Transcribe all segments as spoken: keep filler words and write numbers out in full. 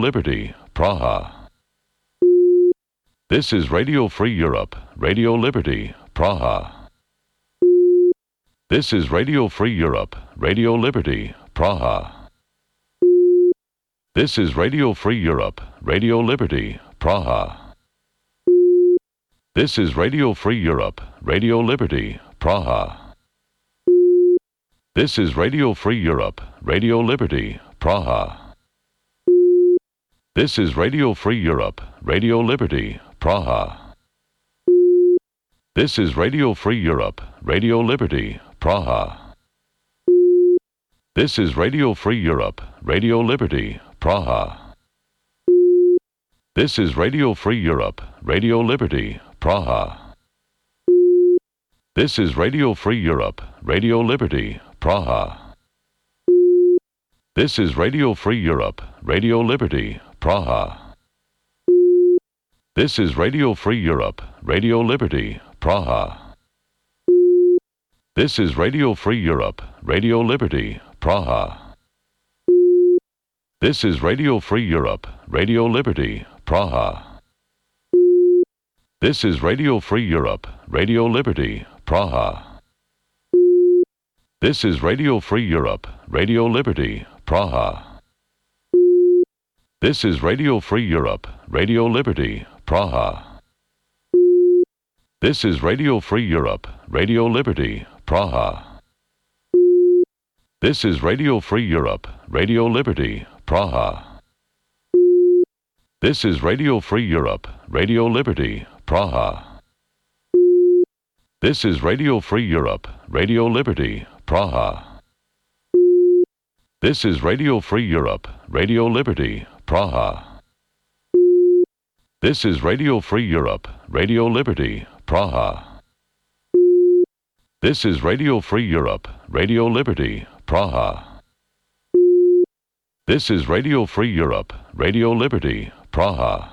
Liberty, Praha. This is Radio Free Europe, Radio Liberty, Praha. This is Radio Free Europe, Radio Liberty, Praha. This is Radio Free Europe, Radio Liberty, Praha. This is Radio Free Europe, Radio Liberty, Praha. This is Radio Free Europe, Radio Liberty, Praha. This is Radio Free Europe, Radio Liberty, Praha. This is Radio Free Europe, Radio Liberty, Praha. This is Radio Free Europe, Radio Liberty, Praha. This is Radio Free Europe, Radio Liberty, Praha. This is Radio Free Europe, Radio Liberty, Praha. This is Radio Free Europe, Radio Liberty, Praha. This is Radio Free Europe, Radio Liberty, Praha. This is Radio Free Europe, Radio Liberty, Praha. This is Radio Free Europe, Radio Liberty, Praha. This is Radio Free Europe, Radio Liberty, Praha. This is Radio Free Europe, Radio Liberty, Praha. This is Radio Free Europe, Radio Liberty, Praha. This is Radio Free Europe, Radio Liberty, Praha. This is Radio Free Europe, Radio Liberty, Praha. This is Radio Free Europe, Radio Liberty, Praha. This is Radio Free Europe, Radio Liberty, Praha. This is Radio Free Europe, Radio Liberty, Praha. This is Radio Free Europe, Radio Liberty, Praha. This is Radio Free Europe, Radio Liberty, Praha. This is Radio Free Europe, Radio Liberty, Praha.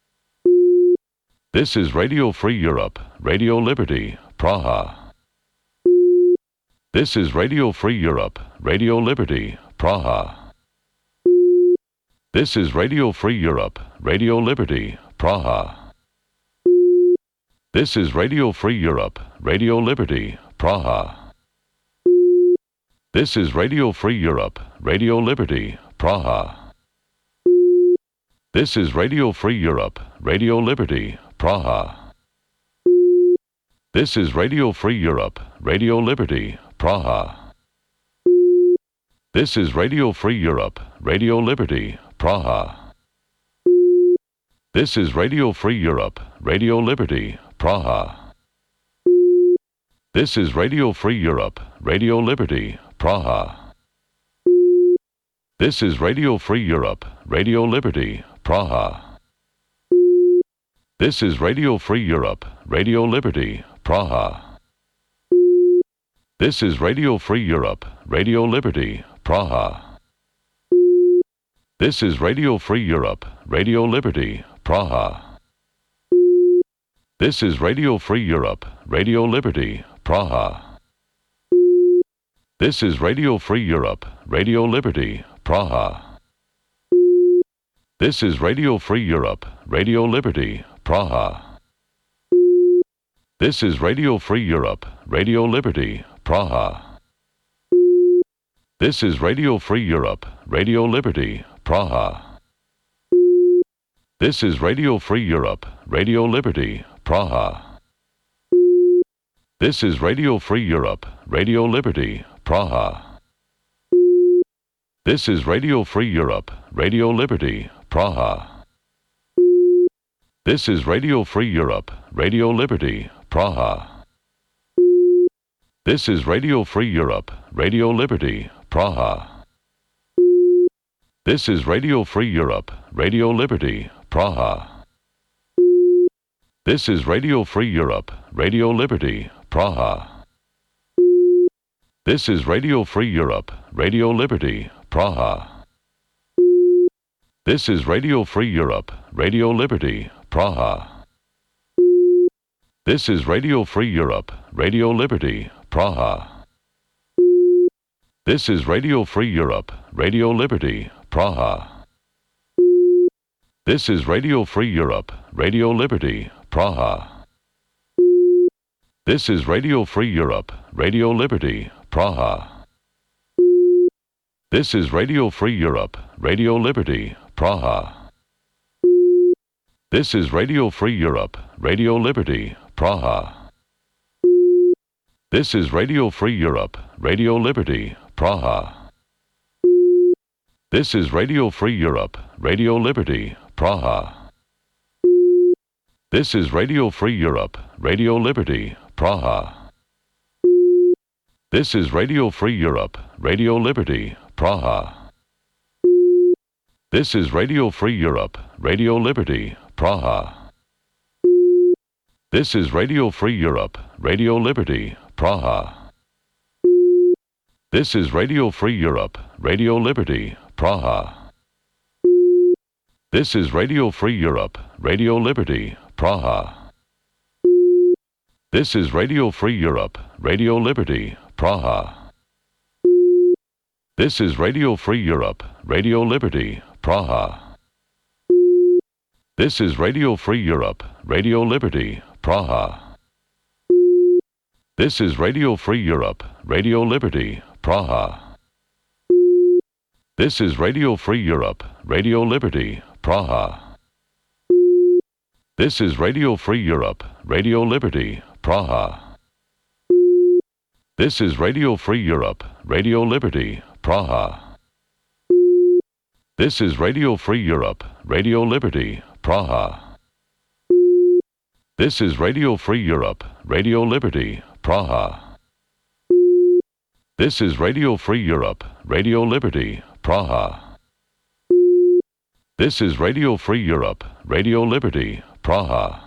This is Radio Free Europe, Radio Liberty, Praha. This is Radio Free Europe, Radio Liberty, Praha. This is Radio Free Europe, Radio Liberty, Praha. This is Radio Free Europe, Radio Liberty, Praha. This is Radio Free Europe, Radio Liberty, Praha. This is Radio Free Europe, Radio Liberty, Praha. This is Radio Free Europe, Radio Liberty, Praha. This is Radio Free Europe, Radio Liberty, Praha. This is Radio Free Europe, Radio Liberty, Praha. This is Radio Free Europe, Radio Liberty, Praha. This is Radio Free Europe, Radio Liberty, Praha. This is Radio Free Europe, Radio Liberty, Praha. This is Radio Free Europe, Radio Liberty, Praha. This is Radio Free Europe, Radio Liberty, Praha. This is Radio Free Europe, Radio Liberty, Praha. This is Radio Free Europe, Radio Liberty, Praha. This is Radio Free Europe, Radio Liberty, Praha. This is Radio Free Europe, Radio Liberty, Praha. This is Radio Free Europe, Radio Liberty, Praha. This is Radio Free Europe, Radio Liberty, Praha. This is Radio Free Europe, Radio Liberty, Praha. This is Radio Free Europe, Radio Liberty, Praha. This is Radio Free Europe, Radio Liberty, Praha. This is Radio Free Europe, Radio Liberty, Praha. This is Radio Free Europe, Radio Liberty, Praha. This is Radio Free Europe, Radio Liberty, Praha. This is Radio Free Europe, Radio Liberty, Praha. This is Radio Free Europe, Radio Liberty, Praha. This is Radio Free Europe, Radio Liberty, Praha. This is Radio Free Europe, Radio Liberty, Praha. This is Radio Free Europe, Radio Liberty, Praha. This is Radio Free Europe, Radio Liberty, Praha. This is Radio Free Europe, Radio Liberty, Praha. This is Radio Free Europe, Radio Liberty, Praha. This is Radio Free Europe, Radio Liberty, Praha. This is Radio Free Europe, Radio Liberty, Praha. This is Radio Free Europe, Radio Liberty, Praha. This is Radio Free Europe, Radio Liberty, Praha. This is Radio Free Europe, Radio Liberty, Praha. This is Radio Free Europe, Radio Liberty, Praha. This is Radio Free Europe, Radio Liberty, Praha. This is Radio Free Europe, Radio Liberty, Praha. This is Radio Free Europe, Radio Liberty, Praha. This is Radio Free Europe, Radio Liberty, Praha. This is Radio Free Europe, Radio Liberty, Praha. This is Radio Free Europe, Radio Liberty, Praha. This is Radio Free Europe, Radio Liberty, Praha. This is Radio Free Europe, Radio Liberty, Praha. This is Radio Free Europe, Radio Liberty, Praha. This is Radio Free Europe, Radio Liberty, Praha. This is Radio Free Europe, Radio Liberty, Praha. This is Radio Free Europe, Radio Liberty, Praha. This is Radio Free Europe, Radio Liberty, Praha.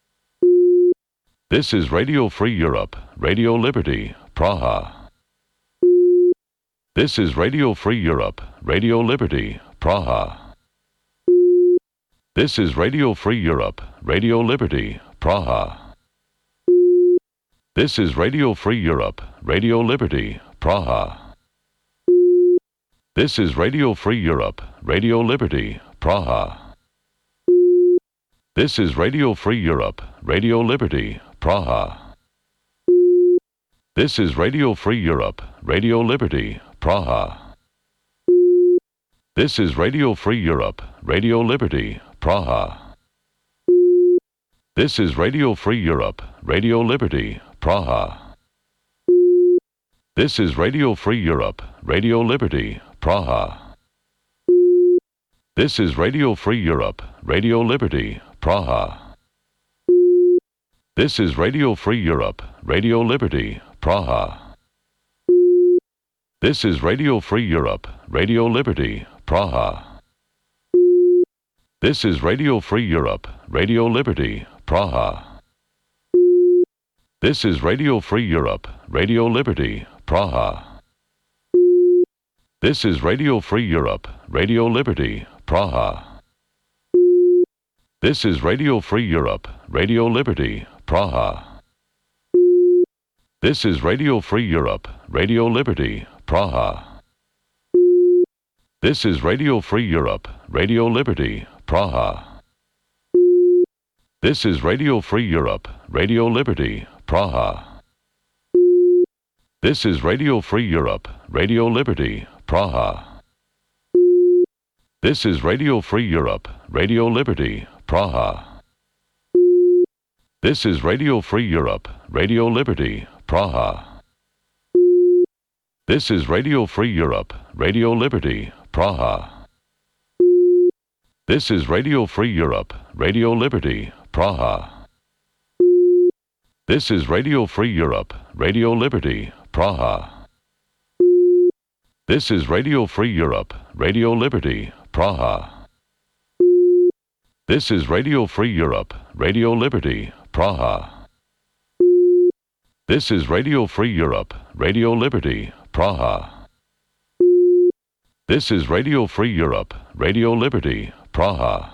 This is Radio Free Europe, Radio Liberty, Praha. This is Radio Free Europe, Radio Liberty, Praha. This is Radio Free Europe, Radio Liberty, Praha. This is Radio Free Europe, Radio Liberty, Praha. This is Radio Free Europe, Radio Liberty, Praha. This is Radio Free Europe, Radio Liberty, Praha. This is Radio Free Europe, Radio Liberty, Praha. This is Radio Free Europe, Radio Liberty, Praha. This is Radio Free Europe, Radio Liberty, Praha. This is Radio Free Europe, Radio Liberty, Praha. This is Radio Free Europe, Radio Liberty, Praha. This is Radio Free Europe, Radio Liberty, Praha. This is Radio Free Europe, Radio Liberty, Praha. This is Radio Free Europe, Radio Liberty, Praha. This is Radio Free Europe, Radio Liberty, Praha. This is Radio Free Europe, Radio Liberty, Praha. This is Radio Free Europe, Radio Liberty, Praha. This is Radio Free Europe, Radio Liberty, Praha. This is Radio Free Europe, Radio Liberty, Praha. This is Radio Free Europe, Radio Liberty, Praha. This is Radio Free Europe, Radio Liberty, Praha. This is Radio Free Europe, Radio Liberty, Praha. This is Radio Free Europe, Radio Liberty, Praha. This is Radio Free Europe, Radio Liberty, Praha. This is Radio Free Europe, Radio Liberty, Praha. This is Radio Free Europe, Radio Liberty, Praha. This is Radio Free Europe, Radio Liberty, Praha. This is Radio Free Europe, Radio Liberty, Praha. This is Radio Free Europe, Radio Liberty, Praha. This is Radio Free Europe, Radio Liberty, Praha.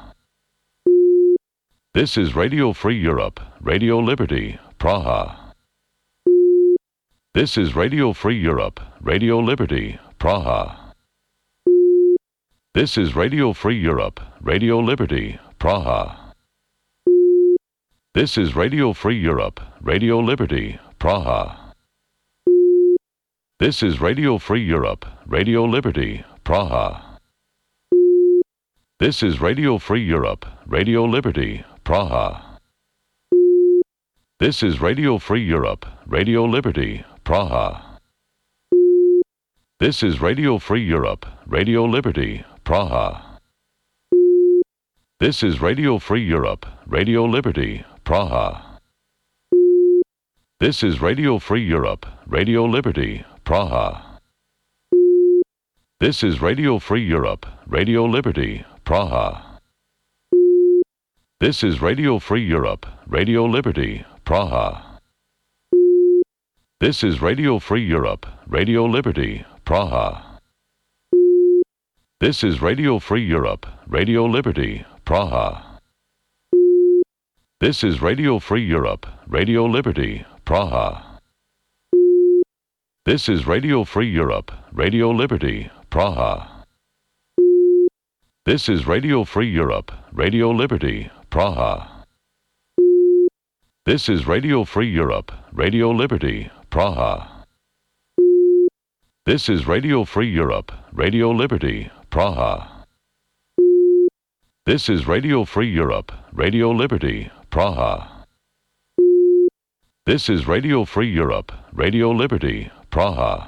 This is Radio Free Europe, Radio Liberty, Praha. This is Radio Free Europe, Radio Liberty, Praha. This is Radio Free Europe, Radio Liberty, Praha. This is Radio Free Europe, Radio Liberty, Praha. This is Radio Free Europe, Radio Liberty, Praha. This is Radio Free Europe, Radio Liberty, Praha. This is Radio Free Europe, Radio Liberty, Praha. This is Radio Free Europe, Radio Liberty, Praha. This is Radio Free Europe, Radio Liberty, Praha. This is Radio Free Europe, Radio Liberty, Praha. This is Radio Free Europe, Radio Liberty, Praha. This is Radio Free Europe, Radio Liberty, Praha. This is Radio Free Europe, Radio Liberty, Praha. This is Radio Free Europe, Radio Liberty, Praha. This is Radio Free Europe, Radio Liberty, Praha. This is Radio Free Europe, Radio Liberty, Praha. This is Radio Free Europe, Radio Liberty, Praha. This is Radio Free Europe, Radio Liberty, Praha. This is Radio Free Europe, Radio Liberty, Praha. This is Radio Free Europe, Radio Liberty, Praha. This is Radio Free Europe, Radio Liberty, Praha.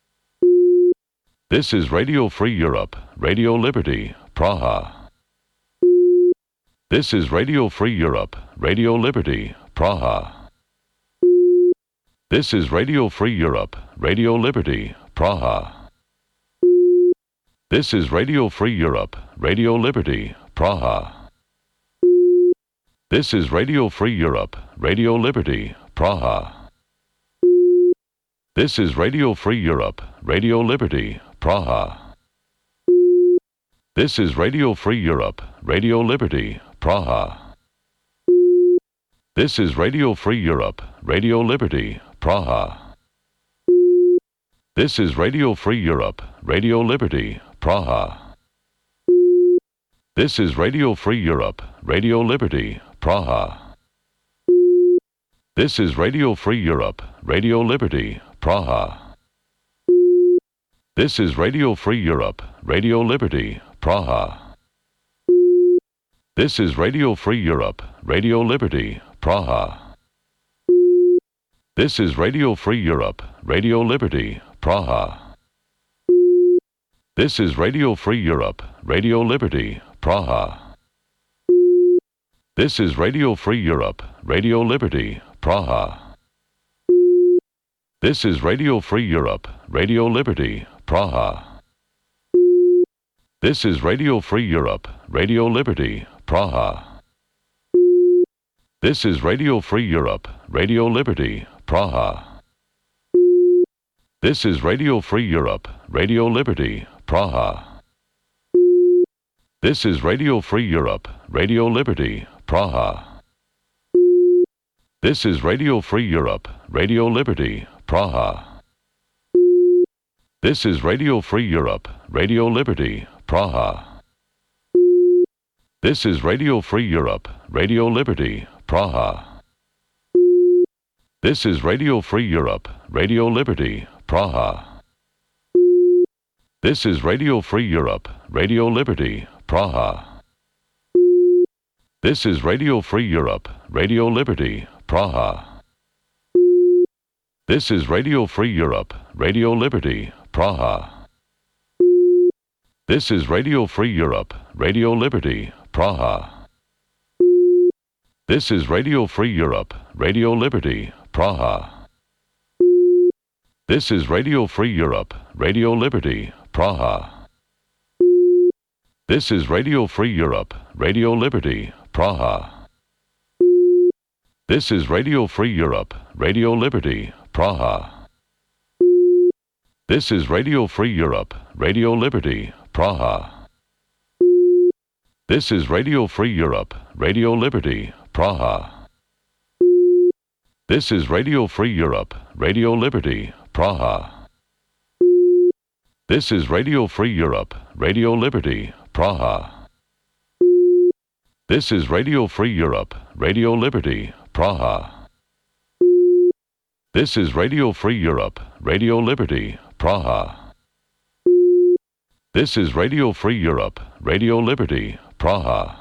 This is Radio Free Europe, Radio Liberty, Praha. This is Radio Free Europe, Radio Liberty, Praha. This is Radio Free Europe, Radio Liberty, Praha. This is Radio Free Europe, Radio Liberty, Praha. This is Radio Free Europe, Radio Liberty, Praha. This is Radio Free Europe, Radio Liberty, Praha. This is Radio Free Europe, Radio Liberty, Praha. This is Radio Free Europe, Radio Liberty, Praha. This is Radio Free Europe, Radio Liberty, Praha. This is Radio Free Europe, Radio Liberty, Praha. This is Radio Free Europe, Radio Liberty, Praha. This is Radio Free Europe, Radio Liberty, Praha. This is Radio Free Europe, Radio Liberty, Praha. This is Radio Free Europe, Radio Liberty, Praha. This is Radio Free Europe, Radio Liberty, Praha. This is Radio Free Europe, Radio Liberty, Praha. This is Radio Free Europe, Radio Liberty, Praha. This is Radio Free Europe, Radio Liberty, Praha. This is Radio Free Europe, Radio Liberty, Praha. This is Radio Free Europe, Radio Liberty, Praha. This is Radio Free Europe, Radio Liberty, Praha. This is Radio Free Europe, Radio Liberty, Praha. This is Radio Free Europe, Radio Liberty, Praha. This is Radio Free Europe, Radio Liberty, Praha. This is Radio Free Europe, Radio Liberty, Praha. This is Radio Free Europe, Radio Liberty, Praha. This is Radio Free Europe, Radio Liberty, Praha. This is Radio Free Europe, Radio Liberty, Praha. This is Radio Free Europe, Radio Liberty, Praha. This is Radio Free Europe, Radio Liberty, Praha. This is Radio Free Europe, Radio Liberty, Praha. This is Radio Free Europe, Radio Liberty, Praha. This is Radio Free Europe, Radio Liberty, Praha. This is Radio Free Europe, Radio Liberty, Praha. This is Radio Free Europe, Radio Liberty, Praha. This is Radio Free Europe, Radio Liberty, Praha. This is Radio Free Europe, Radio Liberty, Praha. This is Radio Free Europe, Radio Liberty, Praha. This is Radio Free Europe, Radio Liberty, Praha. This is Radio Free Europe, Radio Liberty, Praha.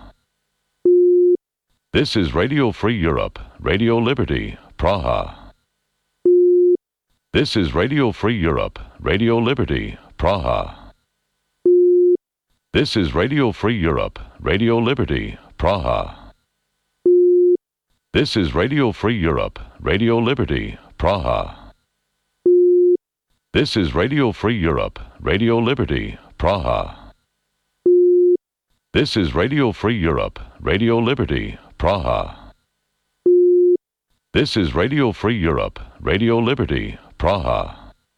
This is Radio Free Europe, Radio Liberty, Praha. This is Radio Free Europe, Radio Liberty, Praha. This is Radio Free Europe, Radio Liberty, Praha. This is Radio Free Europe, Radio Liberty, Praha. This is Radio Free Europe, Radio Liberty, Praha. This is Radio Free Europe, Radio Liberty, Praha. This is Radio Free Europe, Radio Liberty, Praha.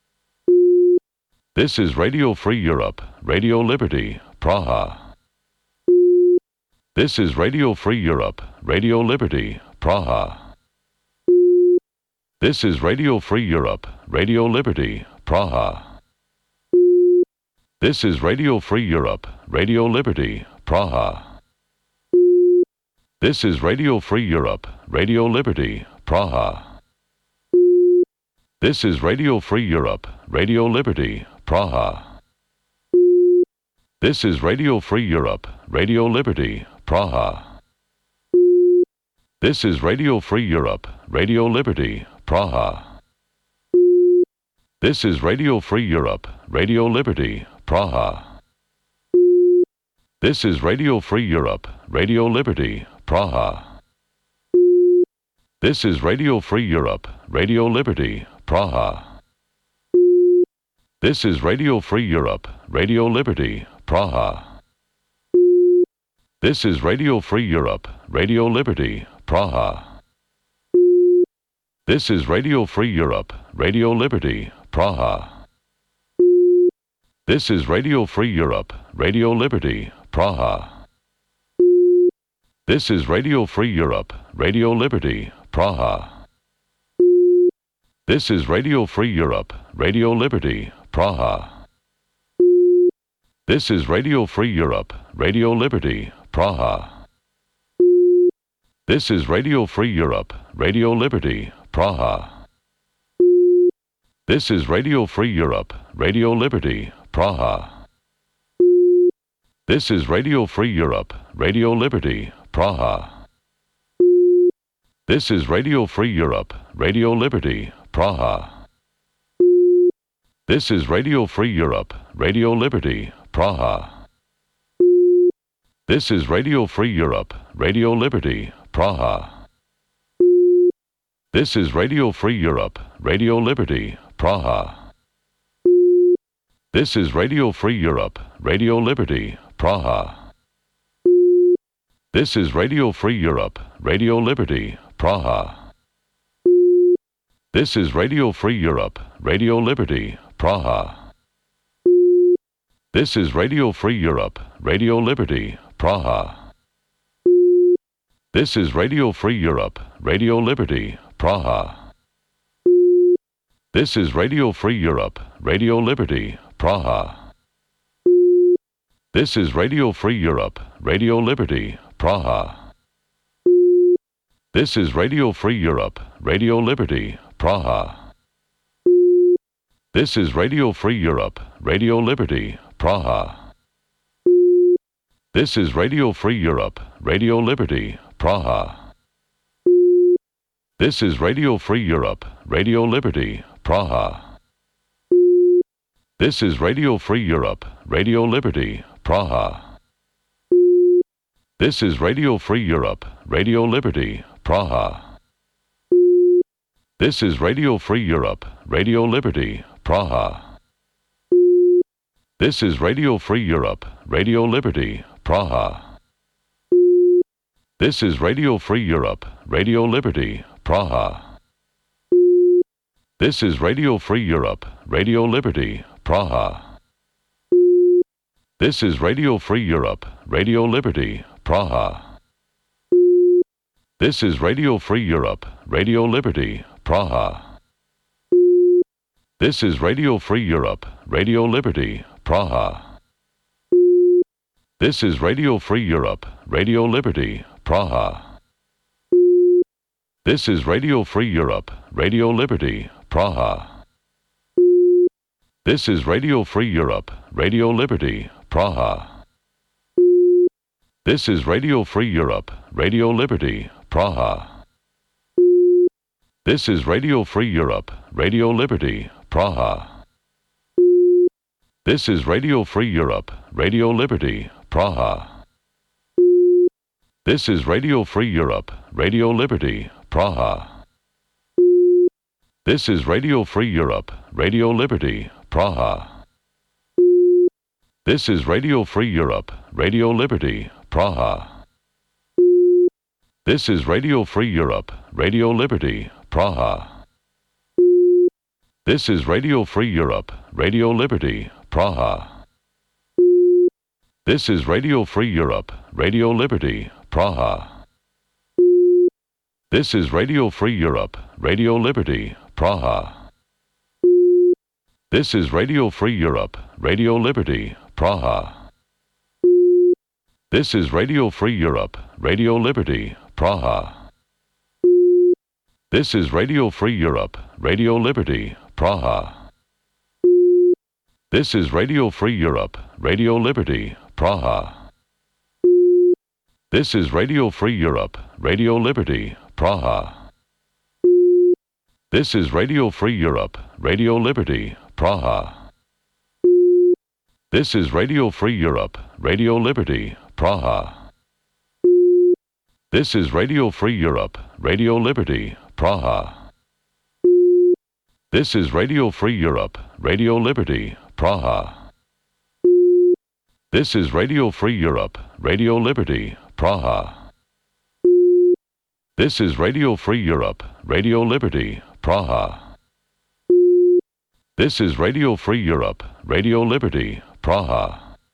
This is Radio Free Europe, Radio Liberty, Praha. This is Radio Free Europe, Radio Liberty, Praha. This is Radio Free Europe, Radio Liberty, Praha. This is Radio Free Europe, Radio Liberty, Praha. This is Radio Free Europe, Radio Liberty, Praha. This is Radio Free Europe, Radio Liberty, Praha. This is Radio Free Europe, Radio Liberty, Praha. This is Radio Free Europe, Radio Liberty, Praha. This is Radio Free Europe, Radio Liberty, Praha. This is Radio Free Europe, Radio Liberty, Praha. This is Radio Free Europe, Radio Liberty, Praha. This is Radio Free Europe, Radio Liberty, Praha. This is Radio Free Europe, Radio Liberty, Praha. This is Radio Free Europe, Radio Liberty, Praha. This is Radio Free Europe, Radio Liberty, Praha. This is Radio Free Europe, Radio Liberty, Praha. This is Radio Free Europe, Radio Liberty, Praha. This is Radio Free Europe, Radio Liberty, Praha. This is Radio Free Europe, Radio Liberty, Praha. This is Radio Free Europe, Radio Liberty, Praha. This is Radio Free Europe, Radio Liberty, Praha. This is Radio Free Europe, Radio Liberty, Praha. This is Radio Free Europe, Radio Liberty, Praha. This is Radio Free Europe, Radio Liberty, Praha. This is Radio Free Europe, Radio Liberty, Praha. This is Radio Free Europe, Radio Liberty, Praha. This is Radio Free Europe, Radio Liberty, Praha. This is Radio Free Europe, Radio Liberty, Praha. This is Radio Free Europe, Radio Liberty, Praha. This is Radio Free Europe, Radio Liberty, Praha. This is Radio Free Europe, Radio Liberty, Praha. This is Radio Free Europe, Radio Liberty, Praha. This is Radio Free Europe, Radio Liberty, Praha. This is Radio Free Europe, Radio Liberty, Praha. This is Radio Free Europe, Radio Liberty, Praha. This is Radio Free Europe, Radio Liberty, Praha. This is Radio Free Europe, Radio Liberty, Praha. This is Radio Free Europe, Radio Liberty, Praha. This is Radio Free Europe, Radio Liberty, Praha. This is Radio Free Europe, Radio Liberty, Praha. This is Radio Free Europe, Radio Liberty, Praha. This is Radio Free Europe, Radio Liberty, Praha. This is Radio Free Europe, Radio Liberty, Praha. This is Radio Free Europe, Radio Liberty, Praha. This is Radio Free Europe, Radio Liberty, Praha. This is Radio Free Europe, Radio Liberty, Praha. This is Radio Free Europe, Radio Liberty, Praha. This is Radio Free Europe, Radio Liberty, Praha. This is Radio Free Europe, Radio Liberty, Praha. This is Radio Free Europe, Radio Liberty, Praha. This is Radio Free Europe, Radio Liberty, Praha. This is Radio Free Europe, Radio Liberty, Praha. This is Radio Free Europe, Radio Liberty, Praha. This is Radio Free Europe, Radio Liberty, Praha. This is Radio Free Europe, Radio Liberty, Praha. This is Radio Free Europe, Radio Liberty, Praha. This is Radio Free Europe, Radio Liberty, Praha. This is Radio Free Europe, Radio Liberty, Praha. This is Radio Free Europe, Radio Liberty, Praha. This is Radio Free Europe, Radio Liberty, Praha. This is Radio Free Europe, Radio Liberty, Praha. This is Radio Free Europe, Radio Liberty, Praha. This is Radio Free Europe, Radio Liberty, Praha. This is Radio Free Europe, Radio Liberty, Praha. This is Radio Free Europe, Radio Liberty, Praha. This is Radio Free Europe, Radio Liberty, Praha. This is Radio Free Europe, Radio Liberty, Praha. This is Radio Free Europe, Radio Liberty, Praha. This is Radio Free Europe, Radio Liberty, Praha. This is Radio Free Europe, Radio Liberty, Praha.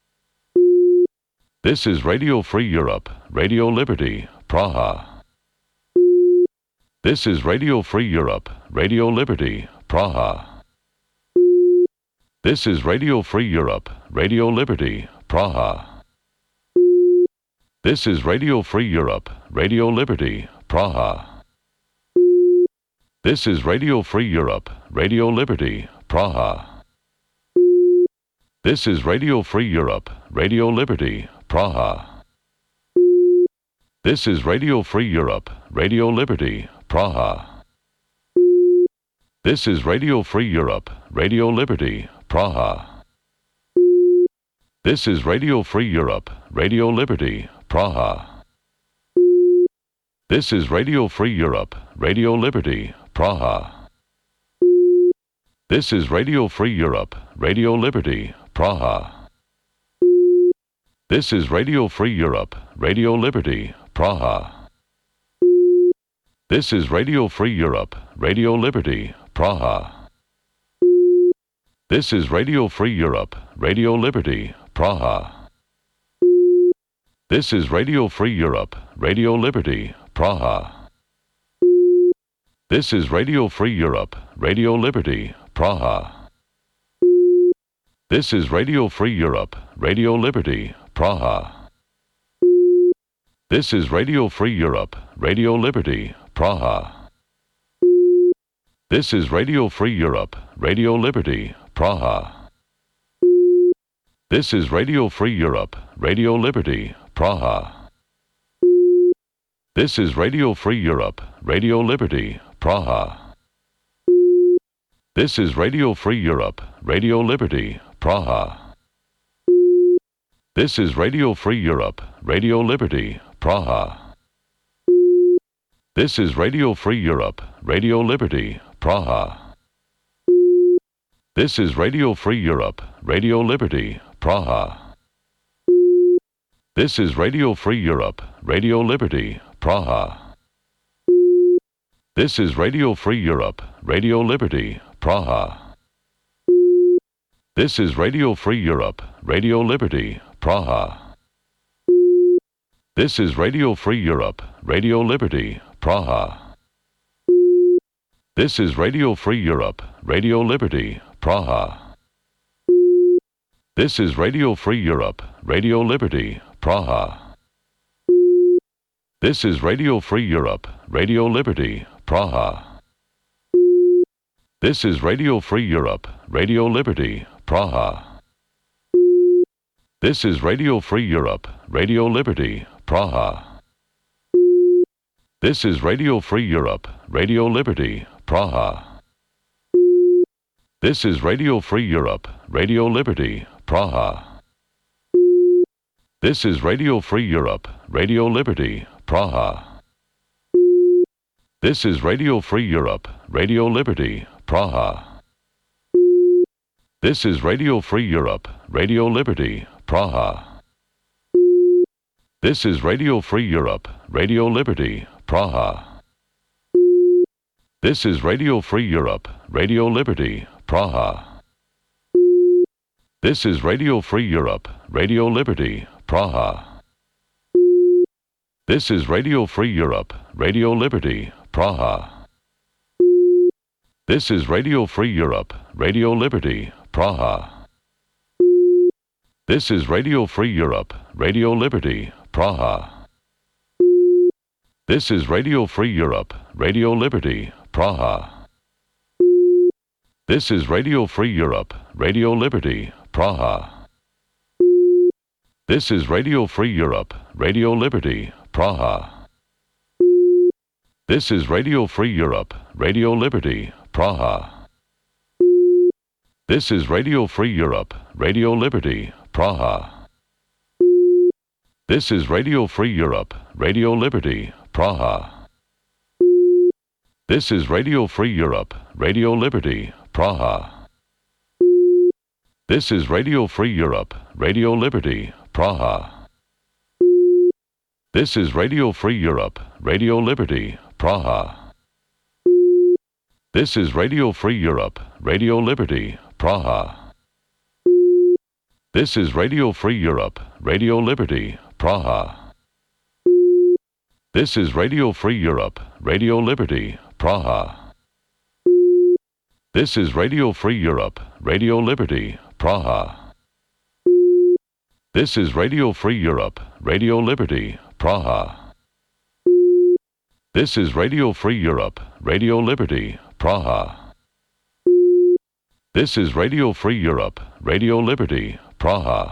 This is Radio Free Europe, Radio Liberty, Praha. This is Radio Free Europe, Radio Liberty, Praha. This is Radio Free Europe, Radio Liberty, Praha. This is Radio Free Europe, Radio Liberty, Praha. This is Radio Free Europe, Radio Liberty, Praha. This is Radio Free Europe, Radio Liberty, Praha. This is Radio Free Europe, Radio Liberty, Praha. This is Radio Free Europe, Radio Liberty, Praha. This is Radio Free Europe, Radio Liberty, Praha. This is Radio Free Europe, Radio Liberty, Praha. This is Radio Free Europe, Radio Liberty, Praha. This is Radio Free Europe, Radio Liberty, Praha. This is Radio Free Europe, Radio Liberty, Praha. This is Radio Free Europe, Radio Liberty, Praha. This is Radio Free Europe, Radio Liberty, Praha. This is Radio Free Europe, Radio Liberty, Praha. This is Radio Free Europe, Radio Liberty, Praha. This is Radio Free Europe, Radio Liberty, Praha. This is Radio Free Europe, Radio Liberty, Praha. This is Radio Free Europe, Radio Liberty, Praha. This is Radio Free Europe, Radio Liberty, Praha. This is Radio Free Europe, Radio Liberty, Praha. This is Radio Free Europe, Radio Liberty, Praha. This is Radio Free Europe, Radio Liberty, Praha. This is Radio Free Europe, Radio Liberty, Praha. This is Radio Free Europe, Radio Liberty, Praha. This is Radio Free Europe, Radio Liberty, Praha. This is Radio Free Europe, Radio Liberty, Praha. This is Radio Free Europe, Radio Liberty, Praha. This is Radio Free Europe, Radio Liberty, Praha. This is Radio Free Europe, Radio Liberty, Praha. This is Radio Free Europe, Radio Liberty, Praha. This is Radio Free Europe, Radio Liberty, Praha. This is Radio Free Europe, Radio Liberty, Praha. This is Radio Free Europe, Radio Liberty, Praha. This is Radio Free Europe, Radio Liberty, Praha. This is Radio Free Europe, Radio Liberty, Praha. This is Radio Free Europe, Radio Liberty, Praha. This is Radio Free Europe, Radio Liberty, Praha. This is Radio Free Europe, Radio Liberty, Praha. This is Radio Free Europe, Radio Liberty, Praha. This is Radio Free Europe, Radio Liberty, Praha. This is Radio Free Europe, Radio Liberty, Praha. This is Radio Free Europe, Radio Liberty, Praha. This is Radio Free Europe, Radio Liberty, Praha. This is Radio Free Europe, Radio Liberty, Praha. This is Radio Free Europe, Radio Liberty, Praha. This is Radio Free Europe, Radio Liberty, Praha. This is Radio Free Europe, Radio Liberty, Praha. This is Radio Free Europe, Radio Liberty, Praha. This is Radio Free Europe, Radio Liberty, Praha. This is Radio Free Europe, Radio Liberty, Praha. This is Radio Free Europe, Radio Liberty, Praha. This is Radio Free Europe, Radio Liberty, Praha. This is Radio Free Europe, Radio Liberty, Praha. This is Radio Free Europe, Radio Liberty, Praha. This is Radio Free Europe, Radio Liberty, Praha. This is Radio Free Europe, Radio Liberty, Praha. This is Radio Free Europe, Radio Liberty, Praha. This is Radio Free Europe, Radio Liberty, Praha. This is Radio Free Europe, Radio Liberty, Praha.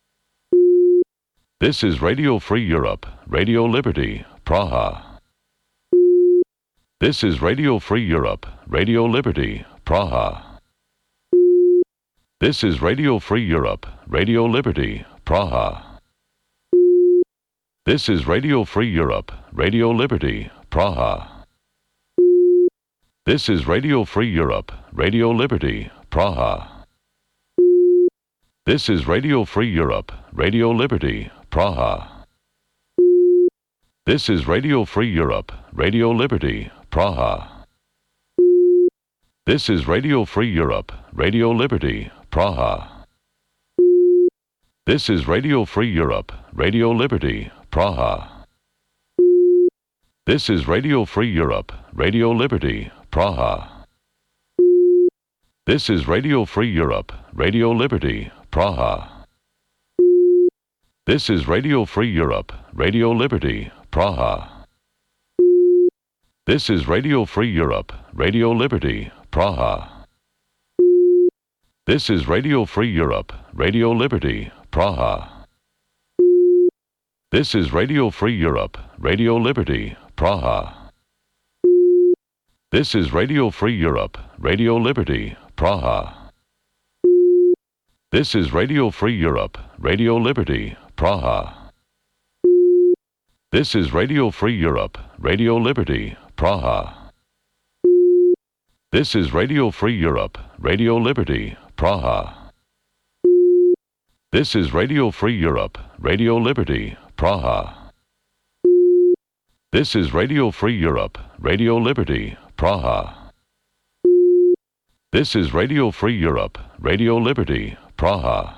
This is Radio Free Europe, Radio Liberty, Praha. This is Radio Free Europe, Radio Liberty, Praha. This is Radio Free Europe, Radio Liberty, Praha. This is Radio Free Europe, Radio Liberty, Praha. This is Radio Free Europe, Radio Liberty, Praha. This is Radio Free Europe, Radio Liberty, Praha. This is Radio Free Europe, Radio Liberty, Praha. This is Radio Free Europe, Radio Liberty, Praha. This is Radio Free Europe, Radio Liberty, Praha. This is Radio Free Europe, Radio Liberty, Praha. This is Radio Free Europe, Radio Liberty, Praha. This is Radio Free Europe, Radio Liberty, Praha. This is Radio Free Europe, Radio Liberty, Praha. This is Radio Free Europe, Radio Liberty, Praha. This is Radio Free Europe, Radio Liberty, Praha. This is Radio Free Europe, Radio Liberty, Praha. This is Radio Free Europe, Radio Liberty, Praha. This is Radio Free Europe, Radio Liberty, Praha. This is Radio Free Europe, Radio Liberty, Praha. This is Radio Free Europe, Radio Liberty, Praha. This is Radio Free Europe, Radio Liberty, Praha. This is Radio Free Europe, Radio Liberty, Praha.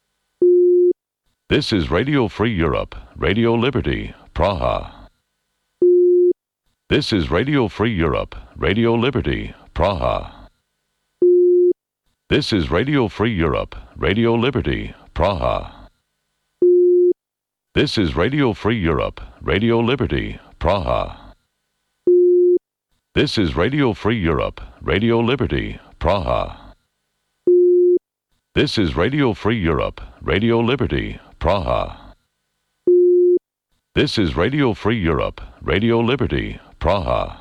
This is Radio Free Europe, Radio Liberty, Praha. This is Radio Free Europe, Radio Liberty, Praha. This is Radio Free Europe, Radio Liberty, Praha. This is Radio Free Europe, Radio Liberty, Praha. This is Radio Free Europe, Radio Liberty, Praha. This is Radio Free Europe, Radio Liberty, Praha. This is Radio Free Europe, Radio Liberty, Praha.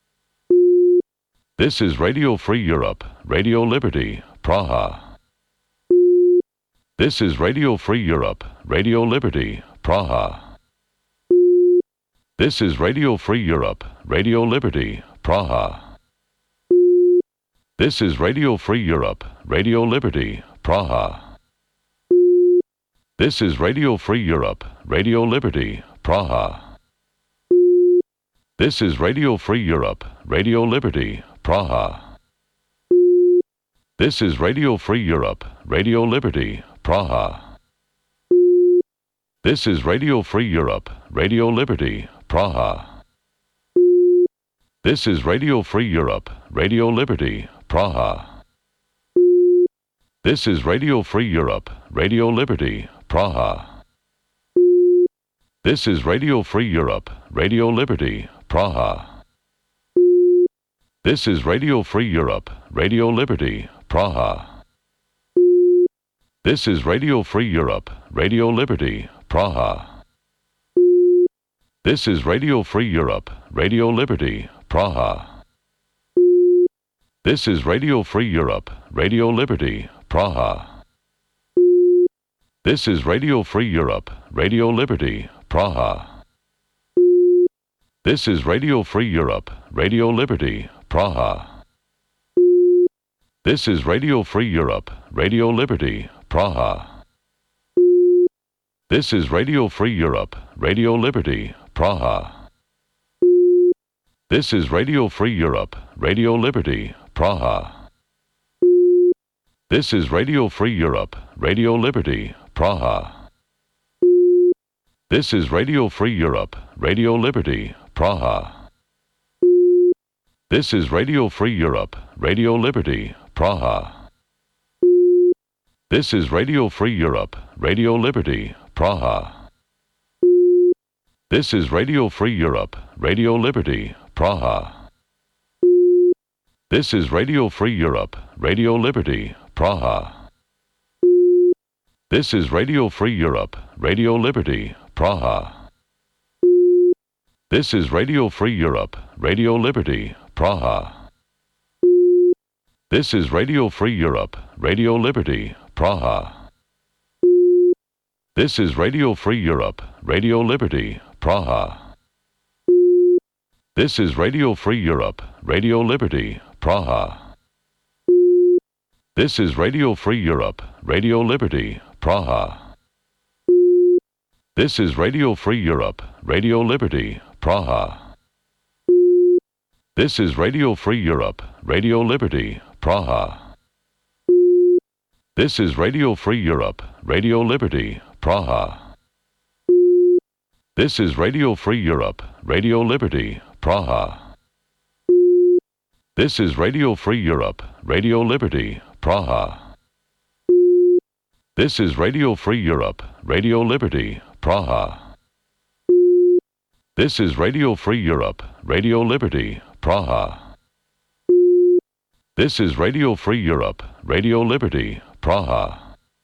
This is Radio Free Europe, Radio Liberty, Praha. This is Radio Free Europe, Radio Liberty, Praha. This is Radio Free Europe, Radio Liberty, Praha. This is Radio Free Europe, Radio Liberty, Praha. This is Radio Free Europe, Radio Liberty, Praha. This is Radio Free Europe, Radio Liberty, Praha. This is Radio Free Europe, Radio Liberty, Praha. This is Radio Free Europe, Radio Liberty, Praha. This is Radio Free Europe, Radio Liberty, Praha. This is Radio Free Europe, Radio Liberty, Praha. This is Radio Free Europe, Radio Liberty, Praha. This is Radio Free Europe, Radio Liberty, Praha. This is Radio Free Europe, Radio Liberty, Praha. This is Radio Free Europe, Radio Liberty, Praha. This is Radio Free Europe, Radio Liberty, Praha. This is Radio Free Europe, Radio Liberty, Praha. This is Radio Free Europe, Radio Liberty, Praha. This is Radio Free Europe, Radio Liberty, Praha. This is Radio Free Europe, Radio Liberty, Praha. This is Radio Free Europe, Radio Liberty, Praha. This is Radio Free Europe, Radio Liberty, Praha. This is Radio Free Europe, Radio Liberty, Praha. This is Radio Free Europe, Radio Liberty, Praha. This is Radio Free Europe, Radio Liberty, Praha. This is Radio Free Europe, Radio Liberty, Praha. This is Radio Free Europe, Radio Liberty, Praha. This is Radio Free Europe, Radio Liberty, Praha. This is Radio Free Europe, Radio Liberty, Praha. This is Radio Free Europe, Radio Liberty, Praha. This is Radio Free Europe, Radio Liberty, Praha. This is Radio Free Europe, Radio Liberty, Praha. This is Radio Free Europe, Radio Liberty, Praha. This is Radio Free Europe, Radio Liberty, Praha. This is Radio Free Europe, Radio Liberty, Praha. This is Radio Free Europe, Radio Liberty, Praha. This is Radio Free Europe, Radio Liberty, Praha. This is Radio Free Europe, Radio Liberty, Praha. This is Radio Free Europe, Radio Liberty, Praha. This is Radio Free Europe, Radio Liberty, Praha. This is Radio Free Europe, Radio Liberty, Praha.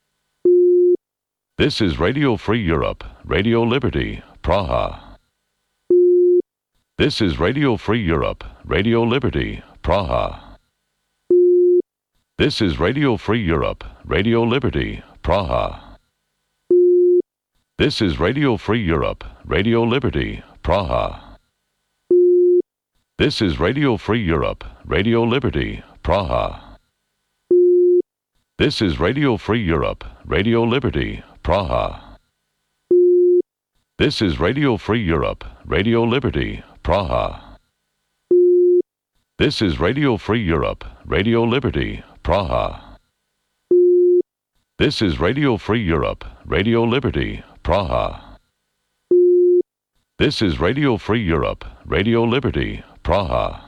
This is Radio Free Europe, Radio Liberty, Praha. This is Radio Free Europe, Radio Liberty, Praha. This is Radio Free Europe, Radio Liberty, Praha. This is Radio Free Europe, Radio Liberty, Praha. This is Radio Free Europe, Radio Liberty, Praha. This is Radio Free Europe, Radio Liberty, Praha. This is Radio Free Europe, Radio Liberty, Praha. This is Radio Free Europe, Radio Liberty, Praha. This is Radio Free Europe, Radio Liberty, Praha. This is Radio Free Europe, Radio Liberty, Praha.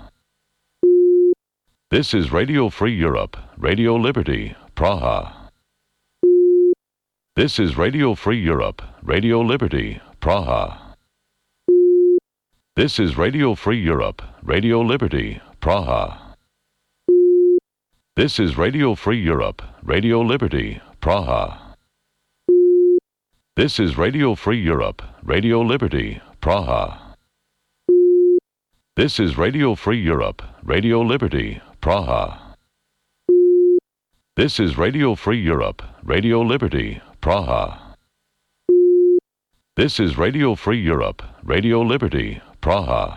This is Radio Free Europe, Radio Liberty, Praha. This is Radio Free Europe, Radio Liberty, Praha. This is Radio Free Europe, Radio Liberty, Praha. This is Radio Free Europe, Radio Liberty, Praha. This is Radio Free Europe, Radio Liberty, Praha. This is Radio Free Europe, Radio Liberty, Praha. This is Radio Free Europe, Radio Liberty, Praha. This is Radio Free Europe, Radio Liberty, Praha.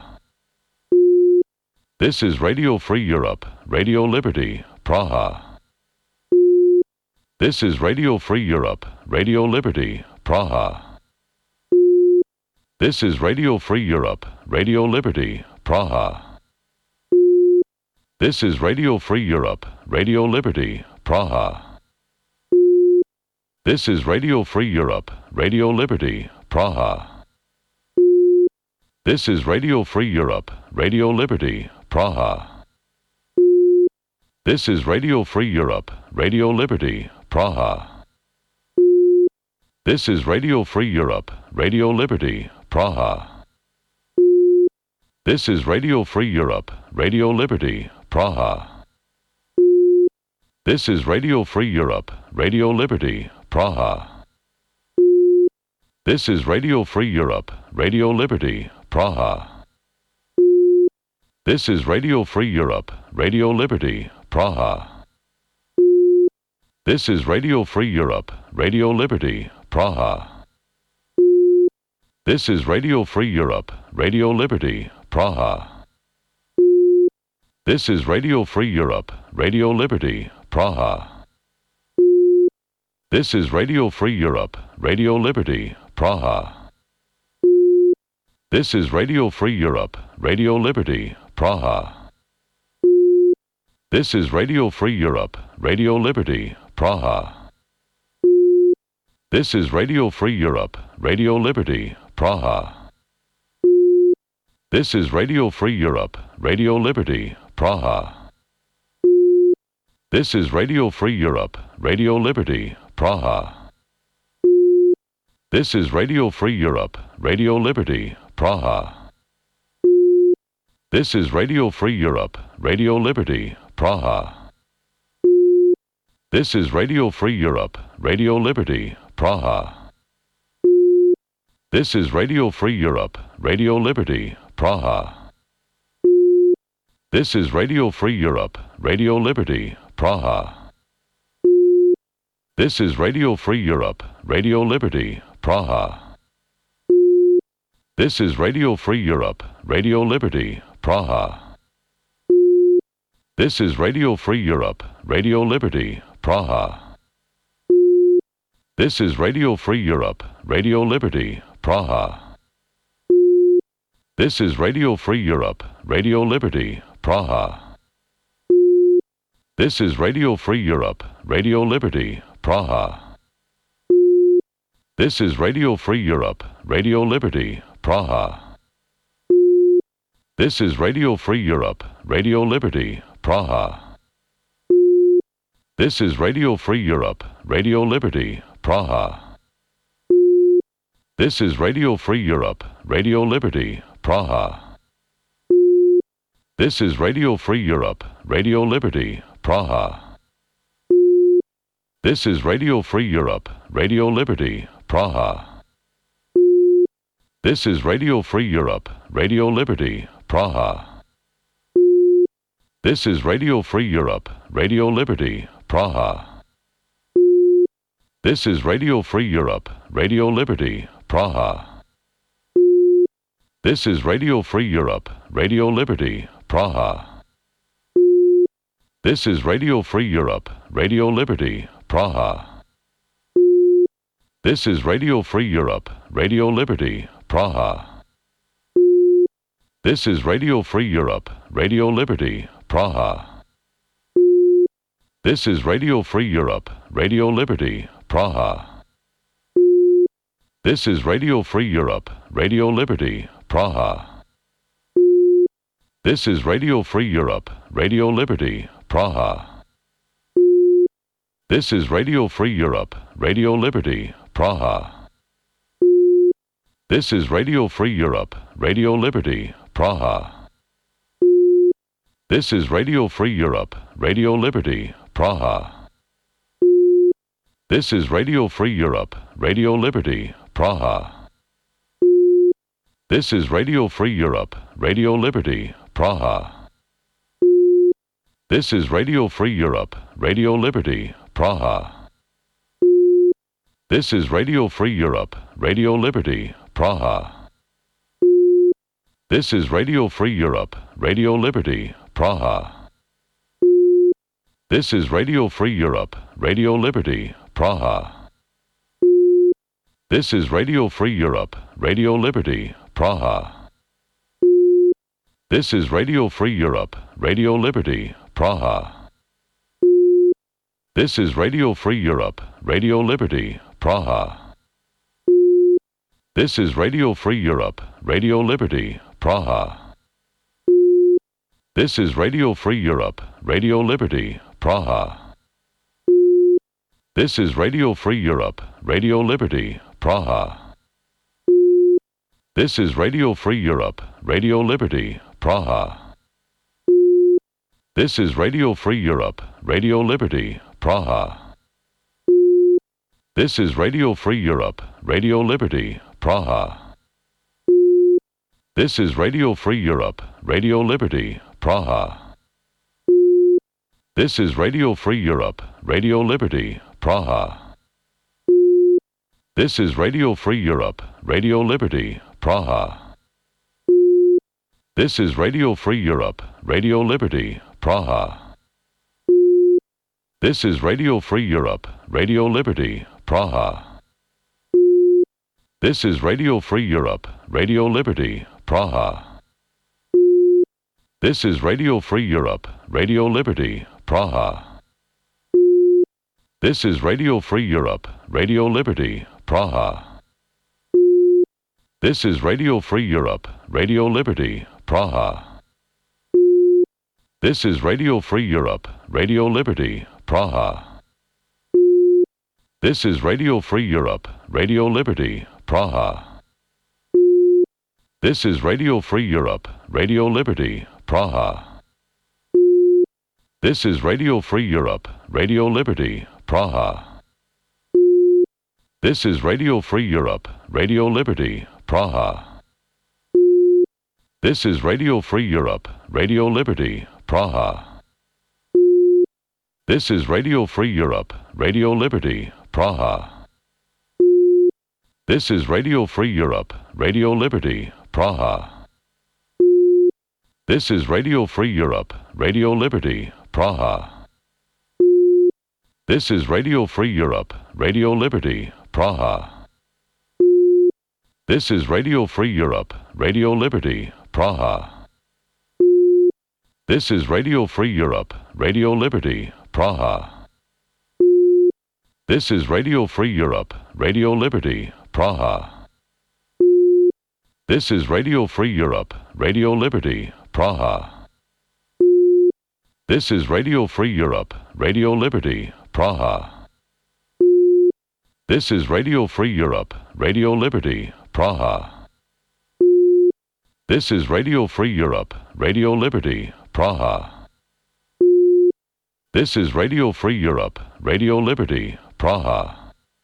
This is Radio Free Europe, Radio Liberty, Praha. This is Radio Free Europe, Radio Liberty, Praha. This is Radio Free Europe, Radio Liberty, Praha. This is Radio Free Europe, Radio Liberty, Praha. This is Radio Free Europe, Radio Liberty, Praha. This is Radio Free Europe, Radio Liberty, Praha. This is Radio Free Europe, Radio Liberty, Praha. This is Radio Free Europe, Radio Liberty, Praha. This is Radio Free Europe, Radio Liberty, Praha. This is Radio Free Europe, Radio Liberty, Praha. This is Radio Free Europe, Radio Liberty, Praha. This is Radio Free Europe, Radio Liberty, Praha. This is Radio Free Europe, Radio Liberty, Praha. This is Radio Free Europe, Radio Liberty, Praha. This is Radio Free Europe, Radio Liberty, Praha. This is Radio Free Europe, Radio Liberty, Praha. This is Radio Free Europe, Radio Liberty, Praha. This is Radio Free Europe, Radio Liberty, Praha. This is Radio Free Europe, Radio Liberty, Praha. This is Radio Free Europe, Radio Liberty, Praha. This is Radio Free Europe, Radio Liberty, Praha. This is Radio Free Europe, Radio Liberty, Praha. This is Radio Free Europe, Radio Liberty, Praha. This is Radio Free Europe, Radio Liberty, Praha. This is Radio Free Europe, Radio Liberty, Praha. This is Radio Free Europe, Radio Liberty, Praha. This is Radio Free Europe, Radio Liberty, Praha. This is Radio Free Europe, Radio Liberty, Praha. This is Radio Free Europe, Radio Liberty, Praha. This is Radio Free Europe, Radio Liberty, Praha. This is Radio Free Europe, Radio Liberty, Praha. This is Radio Free Europe, Radio Liberty, Praha. This is Radio Free Europe, Radio Liberty, Praha. This is Radio Free Europe, Radio Liberty, Praha. This is Radio Free Europe, Radio Liberty, Praha. This is Radio Free Europe, Radio Liberty, Praha. This is Radio Free Europe, Radio Liberty, Praha. This is Radio Free Europe, Radio Liberty, Praha. This is Radio Free Europe, Radio Liberty, Praha. This is Radio Free Europe, Radio Liberty, Praha. This is Radio Free Europe, Radio Liberty, Praha. This is Radio Free Europe, Radio Liberty, Praha. This is Radio Free Europe, Radio Liberty, Praha. This is Radio Free Europe, Radio Liberty, Praha. This is Radio Free Europe, Radio Liberty, Praha. This is Radio Free Europe, Radio Liberty, Praha. This is Radio Free Europe, Radio Liberty, Praha. This is Radio Free Europe, Radio Liberty, Praha. This is Radio Free Europe, Radio Liberty, Praha. This is Radio Free Europe, Radio Liberty, Praha. This is Radio Free Europe, Radio Liberty, Praha. This is Radio Free Europe, Radio Liberty, Praha. This is Radio Free Europe, Radio Liberty, Praha. This is Radio Free Europe, Radio Liberty, Praha. This is Radio Free Europe, Radio Liberty, Praha. This is Radio Free Europe, Radio Liberty, Praha. This is Radio Free Europe, Radio Liberty, Praha. This is Radio Free Europe, Radio Liberty, Praha. This is Radio Free Europe, Radio Liberty, Praha. This is Radio Free Europe, Radio Liberty, Praha. This is Radio Free Europe, Radio Liberty, Praha. This is Radio Free Europe, Radio Liberty, Praha. This is Radio Free Europe, Radio Liberty, Praha. This is Radio Free Europe, Radio Liberty, Praha. This is Radio Free Europe, Radio Liberty, Praha. This is Radio Free Europe, Radio Liberty, Praha. This is Radio Free Europe, Radio Liberty, Praha. This is Radio Free Europe, Radio Liberty, Praha. This is Radio Free Europe, Radio Liberty, Praha. This is Radio Free Europe, Radio Liberty, Praha. This is Radio Free Europe, Radio Liberty, Praha. This is Radio Free Europe, Radio Liberty, Praha. This is Radio Free Europe, Radio Liberty, Praha. This is Radio Free Europe, Radio Liberty, Praha. This is Radio Free Europe, Radio Liberty, Praha. This is Radio Free Europe, Radio Liberty, Praha. This is Radio Free Europe, Radio Liberty, Praha. This is Radio Free Europe, Radio Liberty, Praha. This is Radio Free Europe, Radio Liberty, Praha. This is Radio Free Europe, Radio Liberty, Praha. This is Radio Free Europe, Radio Liberty, Praha. This is Radio Free Europe, Radio Liberty, Praha. This is Radio Free Europe, Radio Liberty, Praha. This is Radio Free Europe, Radio Liberty, Praha. This is Radio Free Europe, Radio Liberty, Praha. This is Radio Free Europe, Radio Liberty, Praha. This is Radio Free Europe, Radio Liberty, Praha. This is Radio Free Europe, Radio Liberty, Praha. This is Radio Free Europe, Radio Liberty, Praha. This is Radio Free Europe, Radio Liberty, Praha. This is Radio Free Europe, Radio Liberty, Praha. This is Radio Free Europe, Radio Liberty, Praha. This is Radio Free Europe, Radio Liberty, Praha.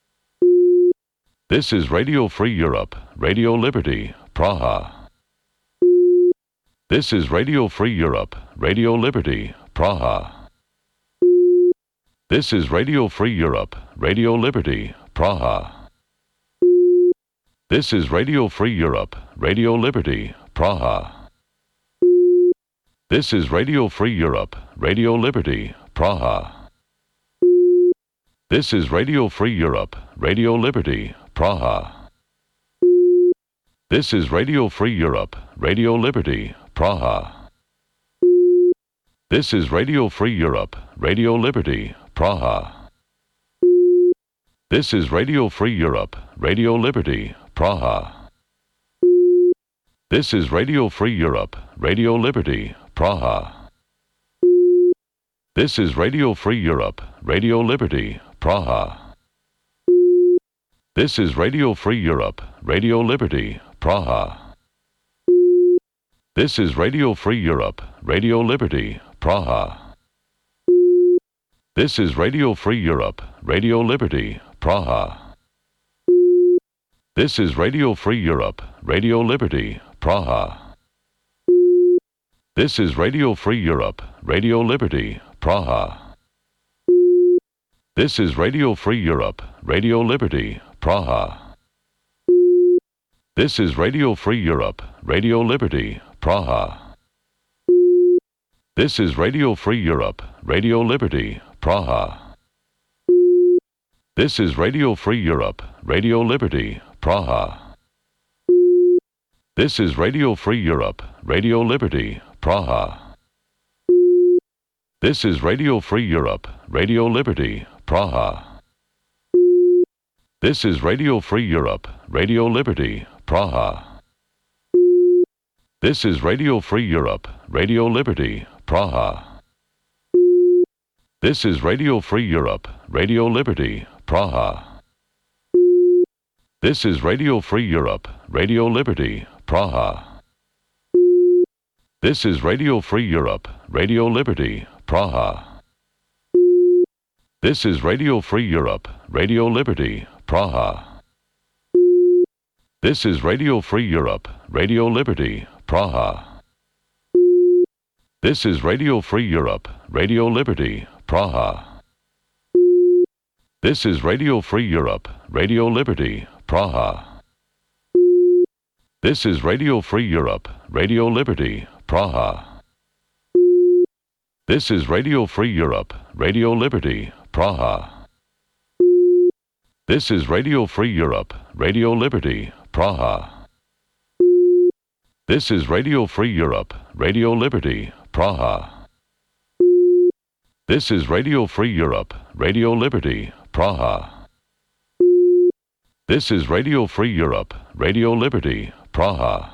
This is Radio Free Europe, Radio Liberty, Praha. This is Radio Free Europe, Radio Liberty, Praha. This is Radio Free Europe, Radio Liberty, Praha. This is Radio Free Europe, Radio Liberty, Praha. This is Radio Free Europe, Radio Liberty, Praha. This is Radio Free Europe, Radio Liberty, Praha. This is Radio Free Europe, Radio Liberty, Praha. This is Radio Free Europe, Radio Liberty, Praha. This is Radio Free Europe, Radio Liberty, Praha. This is Radio Free Europe, Radio Liberty, Praha. This is Radio Free Europe, Radio Liberty, Praha. This is Radio Free Europe, Radio Liberty, Praha. This is Radio Free Europe, Radio Liberty, Praha. This is Radio Free Europe, Radio Liberty, Praha. This is Radio Free Europe, Radio Liberty, Praha. This is Radio Free Europe, Radio Liberty, Praha. This is Radio Free Europe, Radio Liberty, Praha. This is Radio Free Europe, Radio Liberty, Praha. This is Radio Free Europe, Radio Liberty, Praha. This is Radio Free Europe, Radio Liberty, Praha. This is Radio Free Europe, Radio Liberty, Praha. This is Radio Free Europe, Radio Liberty, Praha. This is Radio Free Europe, Radio Liberty, Praha. This is Radio Free Europe, Radio Liberty, Praha. This is Radio Free Europe, Radio Liberty, Praha. This is Radio Free Europe, Radio Liberty, Praha. This is Radio Free Europe, Radio Liberty, Praha. This is Radio Free Europe, Radio Liberty, Praha. This is Radio Free Europe, Radio Liberty, Praha. This is Radio Free Europe, Radio Liberty, Praha. This is Radio Free Europe, Radio Liberty, Praha. This is Radio Free Europe, Radio Liberty, Praha. This is Radio Free Europe, Radio Liberty, Praha. This is Radio Free Europe, Radio Liberty, Praha. This is Radio Free Europe, Radio Liberty, Praha. This is Radio Free Europe, Radio Liberty, Praha. This is Radio Free Europe, Radio Liberty, Praha.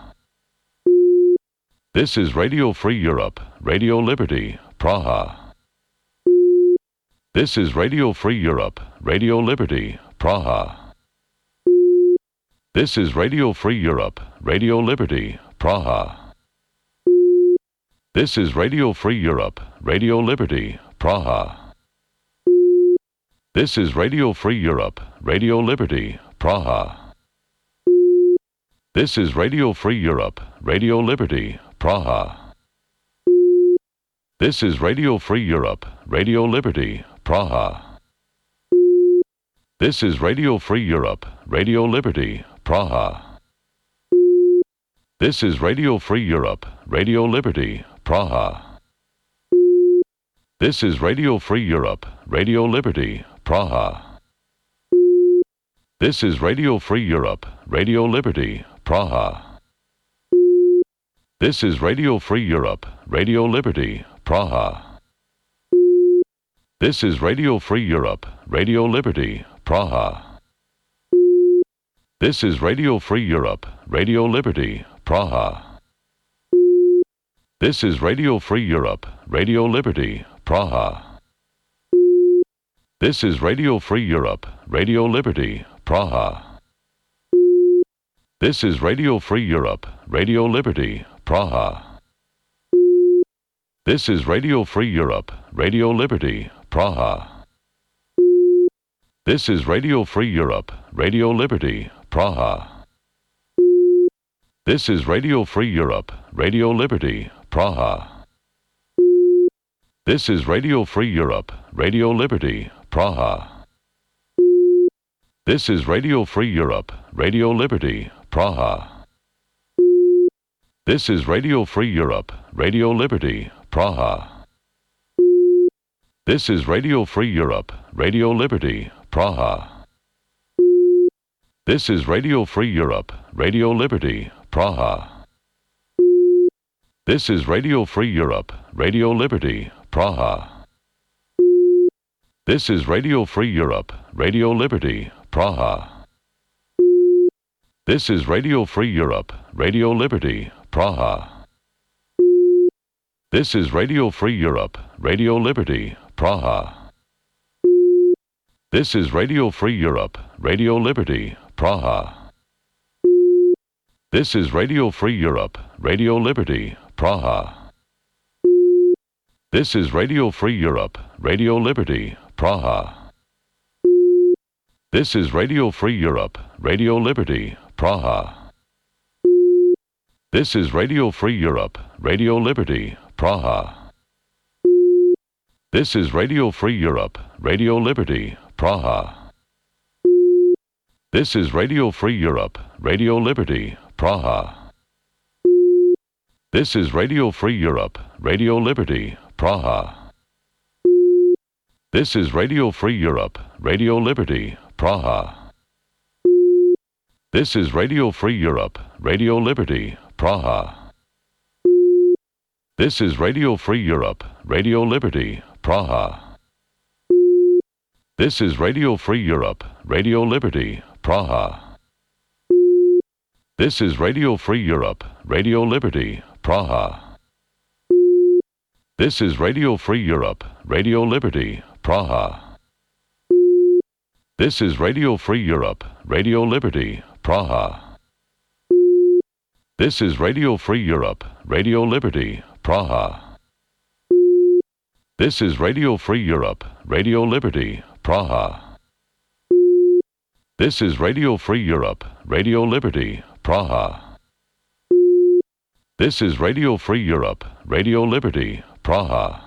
This is Radio Free Europe, Radio Liberty, Praha. This is Radio Free Europe, Radio Liberty, Praha. This is Radio Free Europe, Radio Liberty, Praha. This is Radio Free Europe, Radio Liberty, Praha. This is Radio Free Europe, Radio Liberty, Praha. This is Radio Free Europe, Radio Liberty, Praha. This is Radio Free Europe, Radio Liberty, Praha. This is Radio Free Europe, Radio Liberty, Praha. This is Radio Free Europe, Radio Liberty, Praha. This is Radio Free Europe, Radio Liberty, Praha. This is Radio Free Europe, Radio Liberty, Praha. This is Radio Free Europe, Radio Liberty, Praha. This is Radio Free Europe, Radio Liberty, Praha. This is Radio Free Europe, Radio Liberty, Praha. This is Radio Free Europe, Radio Liberty, Praha. This is Radio Free Europe, Radio Liberty, Praha. This is Radio Free Europe, Radio Liberty, Praha. This is Radio Free Europe, Radio Liberty, Praha. This is Radio Free Europe, Radio Liberty, Praha. This is Radio Free Europe, Radio Liberty, Praha. This is Radio Free Europe, Radio Liberty, Praha. This is Radio Free Europe, Radio Liberty, Praha. This is Radio Free Europe, Radio Liberty, Praha. This is Radio Free Europe, Radio Liberty, Praha. This is Radio Free Europe, Radio Liberty, Praha. This is Radio Free Europe, Radio Liberty, Praha. This is Radio Free Europe, Radio Liberty, Praha. This is Radio Free Europe, Radio Liberty, Praha. This is Radio Free Europe, Radio Liberty, Praha. This is Radio Free Europe, Radio Liberty, Praha. This is Radio Free Europe, Radio Liberty, Praha. This is Radio Free Europe, Radio Liberty, Praha. This is Radio Free Europe, Radio Liberty, Praha. This is Radio Free Europe, Radio Liberty, Praha. This is Radio Free Europe, Radio Liberty, Praha. This is Radio Free Europe, Radio Liberty, Praha. This is Radio Free Europe, Radio Liberty, Praha. This is Radio Free Europe, Radio Liberty, Praha. This is Radio Free Europe, Radio Liberty, Praha. This is Radio Free Europe, Radio Liberty, Praha. This is Radio Free Europe, Radio Liberty, Praha. This is Radio Free Europe, Radio Liberty, Praha. This is Radio Free Europe, Radio Liberty, Praha. This is Radio Free Europe, Radio Liberty, Praha. This is Radio Free Europe, Radio Liberty, Praha. This is Radio Free Europe, Radio Liberty, Praha. This is Radio Free Europe, Radio Liberty, Praha. This is Radio Free Europe, Radio Liberty, Praha.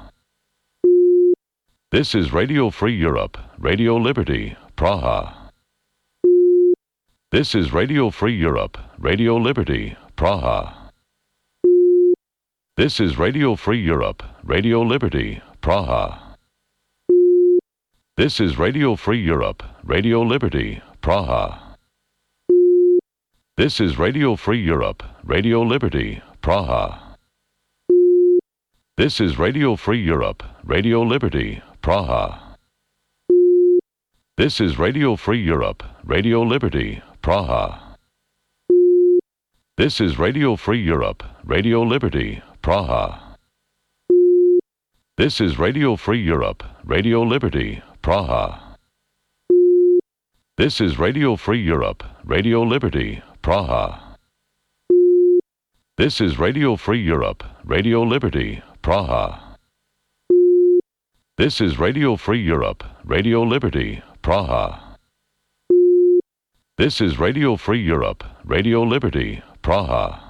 This is Radio Free Europe, Radio Liberty, Praha. This is Radio Free Europe, Radio Liberty, Praha. This is Radio Free Europe, Radio Liberty, Praha. This is Radio Free Europe, Radio Liberty, Praha. This is Radio Free Europe, Radio Liberty, Praha. This is Radio Free Europe, Radio Liberty, Praha. This is Radio Free Europe, Radio Liberty, Praha. This is Radio Free Europe, Radio Liberty, Praha. This is Radio Free Europe, Radio Liberty, Praha. This is Radio Free Europe, Radio Liberty, Praha. This is Radio Free Europe, Radio Liberty, Praha. This is Radio Free Europe, Radio Liberty, Praha. This is Radio Free Europe, Radio Liberty, Praha.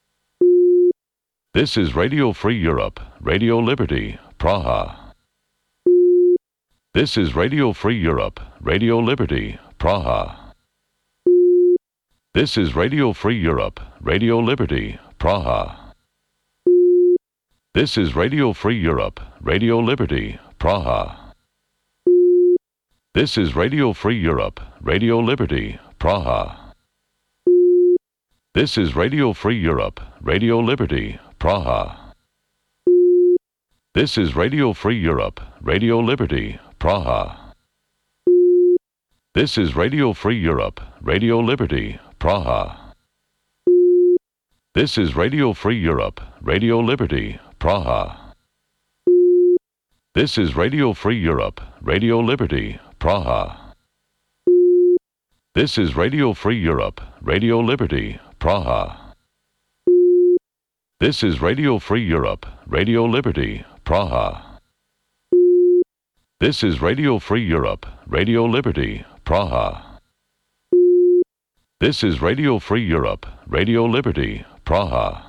This is Radio Free Europe, Radio Liberty, Praha. This is Radio Free Europe, Radio Liberty, Praha. This is Radio Free Europe, Radio Liberty, Praha. This is Radio Free Europe, Radio Liberty, Praha. This is Radio Free Europe, Radio Liberty, Praha. This is Radio Free Europe, Radio Liberty, Praha. This is Radio Free Europe, Radio Liberty, Praha. This is Radio Free Europe, Radio Liberty, Praha. This is Radio Free Europe, Radio Liberty, Praha. This is Radio Free Europe, Radio Liberty, Praha. This is Radio Free Europe, Radio Liberty, Praha. This is Radio Free Europe, Radio Liberty, Praha. This is Radio Free Europe, Radio Liberty, Praha. This is Radio Free Europe, Radio Liberty, Praha.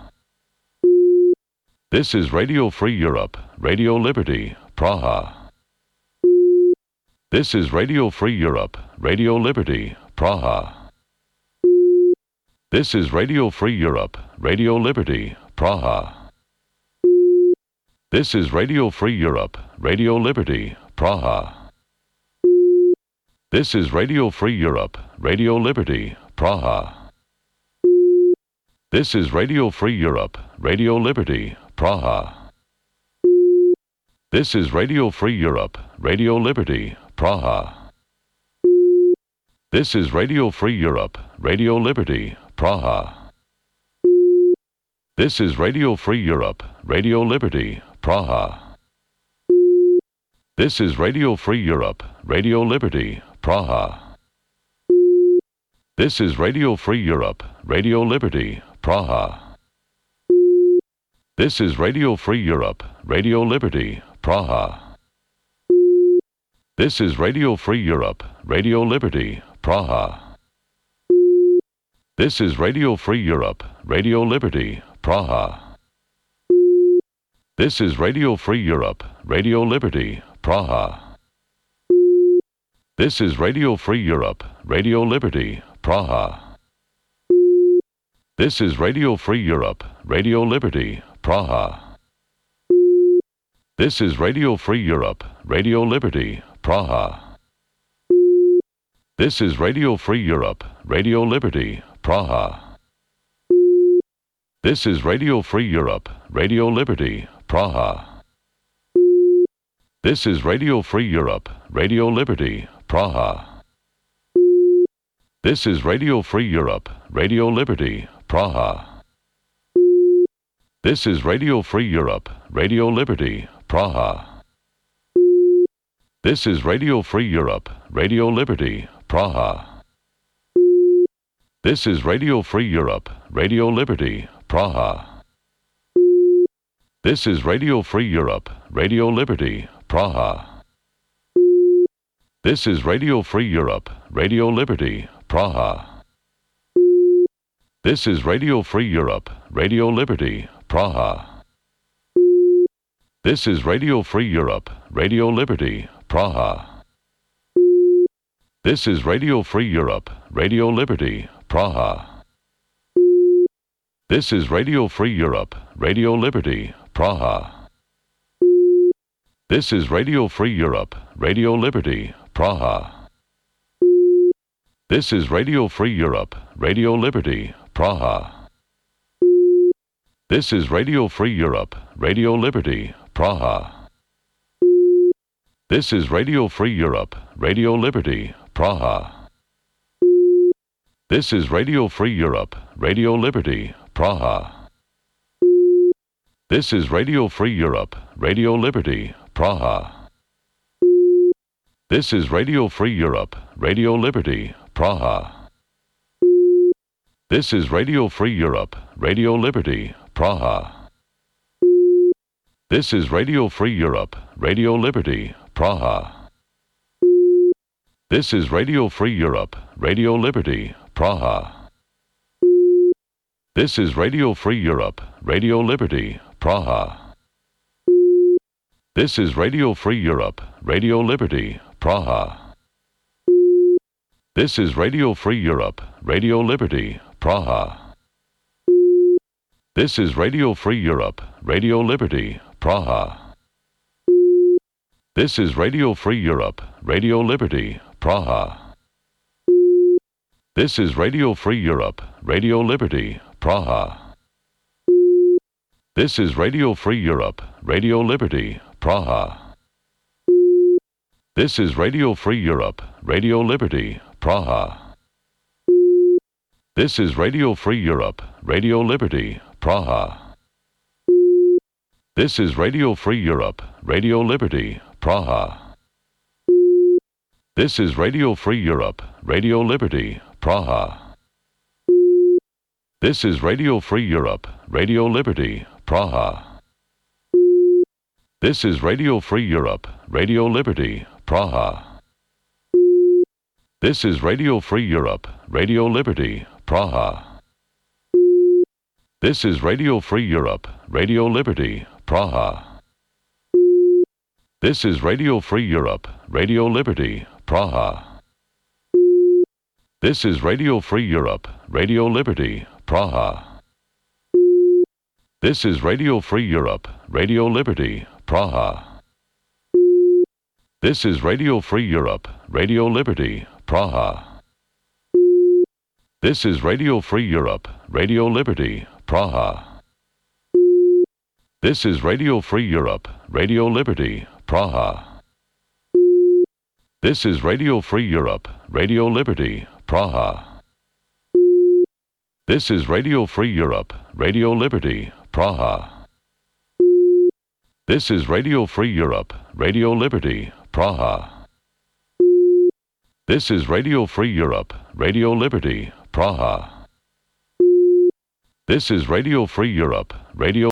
This is Radio Free Europe, Radio Liberty, Praha. This is Radio Free Europe, Radio Liberty, Praha. This is Radio Free Europe, Radio Liberty, Praha. This is Radio Free Europe, Radio Liberty, Praha. This is Radio Free Europe, Radio Liberty, Praha. This is Radio Free Europe, Radio Liberty, Praha. This is Radio Free Europe, Radio Liberty, Praha. This is Radio Free Europe, Radio Liberty, Praha. This is Radio Free Europe, Radio Liberty, Praha. This is Radio Free Europe, Radio Liberty, Praha. This is Radio Free Europe, Radio Liberty, Praha. This is Radio Free Europe, Radio Liberty, Praha. This is Radio Free Europe, Radio Liberty, Praha. This is Radio Free Europe, Radio Liberty, Praha. This is Radio Free Europe, Radio Liberty, Praha. This is Radio Free Europe, Radio Liberty, Praha. This is Radio Free Europe, Radio Liberty, Praha. This is Radio Free Europe, Radio Liberty, Praha. This is Radio Free Europe, Radio Liberty, Praha. This is Radio Free Europe, Radio Liberty, Praha. This is Radio Free Europe, Radio Liberty, Praha. This is Radio Free Europe, Radio Liberty, Praha. This is Radio Free Europe, Radio Liberty, Praha. This is Radio Free Europe, Radio Liberty, Praha. This is Radio Free Europe, Radio Liberty, Praha. This is Radio Free Europe, Radio Liberty, Praha. This is Radio Free Europe, Radio Liberty, Praha. This is Radio Free Europe, Radio Liberty, Praha. This is Radio Free Europe, Radio Liberty, Praha. This is Radio Free Europe, Radio Liberty, Praha. This is Radio Free Europe, Radio Liberty, Praha. This is Radio Free Europe, Radio Liberty, Praha. This is Radio Free Europe, Radio Liberty, Praha. This is Radio Free Europe, Radio Liberty, Praha. This is Radio Free Europe, Radio Liberty, Praha. This is Radio Free Europe, Radio Liberty, Praha. This is Radio Free Europe, Radio Liberty, Praha. This is Radio Free Europe, Radio Liberty, Praha. This is Radio Free Europe, Radio Liberty, Praha. This is Radio Free Europe, Radio Liberty, Praha. This is Radio Free Europe, Radio Liberty, Praha. This is Radio Free Europe, Radio Liberty, Praha. This is Radio Free Europe, Radio Liberty, Praha. This is Radio Free Europe, Radio Liberty, Praha. This is Radio Free Europe, Radio Liberty, Praha. This is Radio Free Europe, Radio Liberty, Praha. This is Radio Free Europe, Radio Liberty, Praha. This is Radio Free Europe, Radio Liberty, Praha. This is Radio Free Europe, Radio Liberty, Praha. This is Radio Free Europe, Radio Liberty, Praha. This is Radio Free Europe, Radio Liberty, Praha. This is Radio Free Europe, Radio Liberty, Praha. This is Radio Free Europe, Radio Liberty, Praha. This is Radio Free Europe, Radio Liberty, Praha. This is Radio Free Europe, Radio Liberty, Praha. This is Radio Free Europe, Radio Liberty, Praha. This is Radio Free Europe, Radio Liberty, Praha. This is Radio Free Europe, Radio Liberty, Praha. This is Radio Free Europe, Radio Liberty, Praha. This is Radio Free Europe, Radio Liberty, Praha. This is Radio Free Europe, Radio Liberty, Praha. This is Radio Free Europe, Radio Liberty, Praha. This is Radio Free Europe, Radio Liberty, Praha. This is Radio Free Europe, Radio Liberty, Praha. This is Radio Free Europe, Radio Liberty, Praha. This is Radio Free Europe, Radio Liberty, Praha. This is Radio Free Europe, Radio